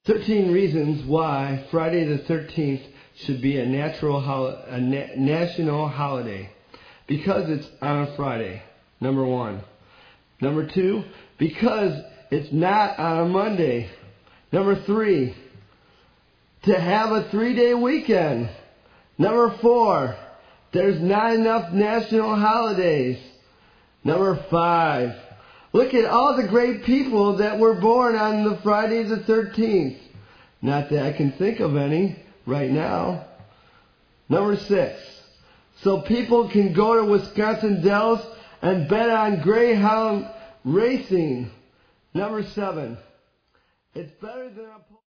13 reasons why Friday the 13th should be a national holiday. Because it's on a Friday, number one. Number two, because it's not on a Monday. Number three, to have a 3-day weekend. Number four, there's not enough national holidays. Number five, look at all the great people that were born on the Friday the 13th. Not that I can think of any right now. Number six, so people can go to Wisconsin Dells and bet on Greyhound racing. Number seven, it's better than a